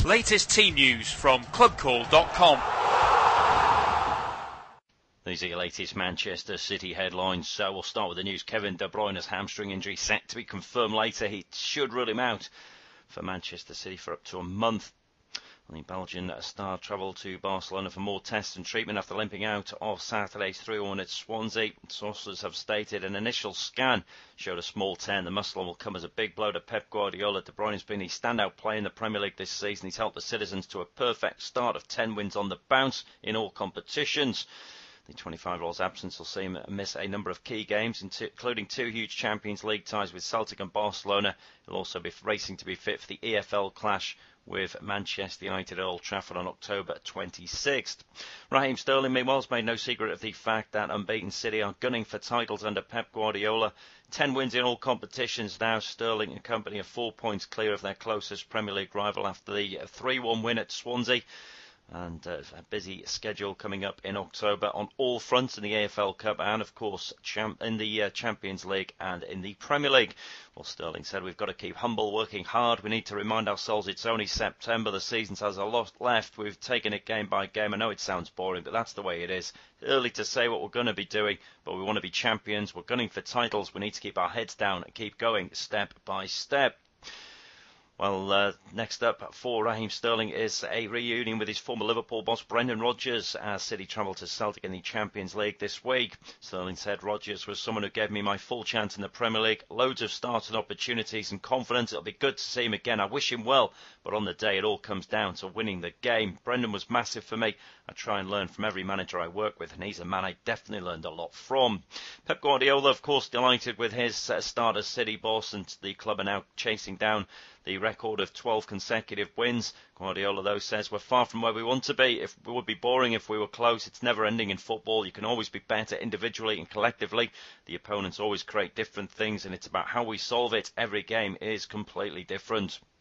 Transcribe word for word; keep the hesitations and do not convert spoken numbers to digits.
Latest team news from club call dot com. These are your latest Manchester City headlines. So we'll start with the news. Kevin De Bruyne's hamstring injury set to be confirmed later. He should rule him out for Manchester City for up to a month. The Belgian star travelled to Barcelona for more tests and treatment after limping out of Saturday's three one at Swansea. Sources have stated an initial scan showed a small tear in the muscle and will come as a big blow to Pep Guardiola. De Bruyne has been a standout player in the Premier League this season. He's helped the citizens to a perfect start of ten wins on the bounce in all competitions. The twenty-five-year-old's absence will see him miss a number of key games, including two huge Champions League ties with Celtic and Barcelona. He'll also be racing to be fit for the E F L clash with Manchester United at Old Trafford on October twenty-sixth. Raheem Sterling, meanwhile, has made no secret of the fact that unbeaten City are gunning for titles under Pep Guardiola. Ten wins in all competitions now. Sterling and company are four points clear of their closest Premier League rival after the three one win at Swansea. And uh, a busy schedule coming up in October on all fronts in the A F L Cup and, of course, champ- in the uh, Champions League and in the Premier League. Well, Sterling said we've got to keep humble, working hard. We need to remind ourselves it's only September. The season has a lot left. We've taken it game by game. I know it sounds boring, but that's the way it is. It's early to say what we're going to be doing, but we want to be champions. We're gunning for titles. We need to keep our heads down and keep going step by step. Well, uh, next up for Raheem Sterling is a reunion with his former Liverpool boss Brendan Rodgers as City travelled to Celtic in the Champions League this week. Sterling said, Rodgers was someone who gave me my full chance in the Premier League, loads of starting opportunities and confidence. It'll be good to see him again. I wish him well, but on the day it all comes down to winning the game. Brendan was massive for me. I try and learn from every manager I work with, and he's a man I definitely learned a lot from. Pep Guardiola, of course, delighted with his uh, start as City boss, and the club are now chasing down the record of twelve consecutive wins. Guardiola, though, says we're far from where we want to be. If we would be boring if we were close. It's never ending in football. You can always be better individually and collectively. The opponents always create different things, and it's about how we solve it. Every game is completely different.